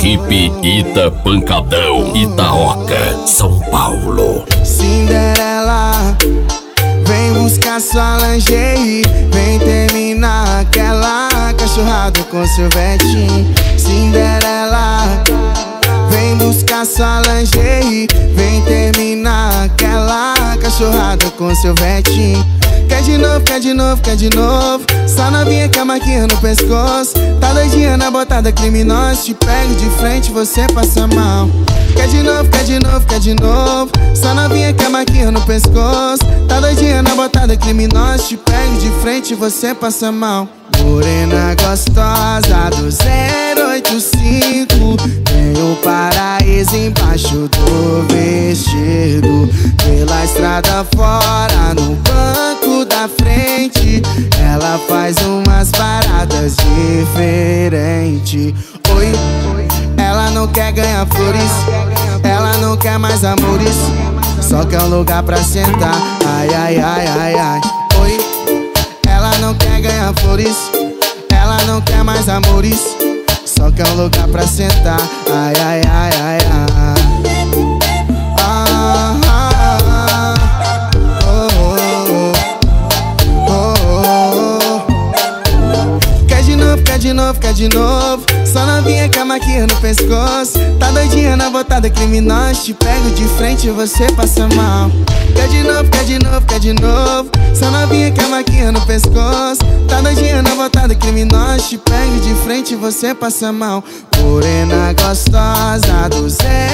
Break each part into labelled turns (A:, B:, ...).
A: Equipe Ita Pancadão, Itaoca, São Paulo.
B: Cinderela, vem buscar sua lingerie, vem terminar aquela cachorrada com seu vetinho. Cinderela, vem buscar sua lingerie, vem terminar aquela cachorrada com seu vetinho. Quer de novo, quer de novo, quer de novo. Só novinha com a marquinha no pescoço. Tá doidinha na botada criminosa. Te pego de frente, você passa mal. Quer de novo, quer de novo, quer de novo. Só novinha com a marquinha no pescoço. Tá doidinha na botada criminosa. Te pego de frente, você passa mal. Morena gostosa do 085, tem o paraíso embaixo do vestido. Pela estrada fora, no banco da frente, ela faz umas paradas diferentes. Oi, ela não quer ganhar flores, ela não quer mais amores, só quer um lugar pra sentar. Ai, ai, ai, ai, ai. Oi, ela não quer ganhar flores, ela não quer mais amores, só quer um lugar pra sentar. Ai, ai, ai, ai, ai. Ah, ah, ah. Oh, oh, oh, oh, oh. Quer de novo, quer de novo, quer de novo. Só novinha com a marquinha no pescoço. Tá doidinha na botada criminosa. Te pego de frente e você passa mal. Quer de novo, quer de novo, quer de novo. Só novinha com a marquinha no pescoço. Tá doidinha na botada criminosa. Te pego de frente e você passa mal. Morena gostosa do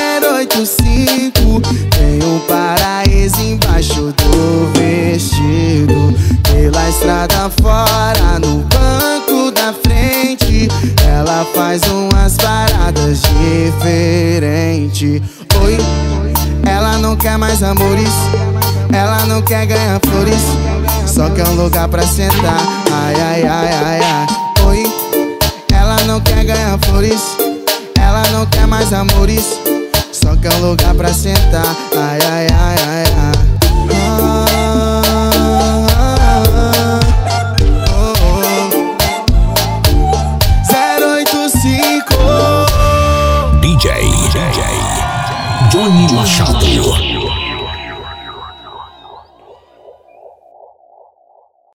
B: 085, tem um paraíso embaixo do vestido. Pela estrada fora, no banco da frente, ela faz umas paradas diferentes. Oi, ela não quer mais amores, ela não quer ganhar flores, só quer um lugar pra sentar. Ai, ai, ai, ai, ai. Oi, ela não quer ganhar flores, ela não quer mais amores, só quer um lugar pra sentar. Ai, ai, ai, ai, ai. Ah, oh, oh. 085
A: DJ Johnny Machado.